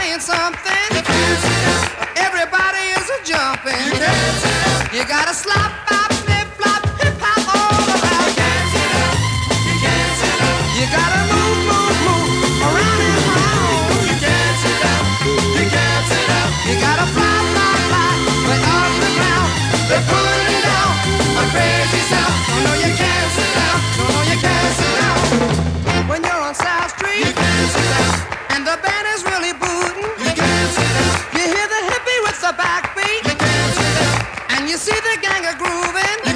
playing something. Everybody is a jumping. You gotta slop, bop, flip, flop, hip hop all around. You gotta move, move, move around and round. You gotta fly, fly, fly, way off the ground. They're pulling down a crazy sound. No, no, you can't sit down. No, no, you can't sit down. When you're on South Street, you can't sit down. And the band is really booting. You can't sit down. You hear the hippie with the backbeat. You can't sit down. And you see the gang a grooving.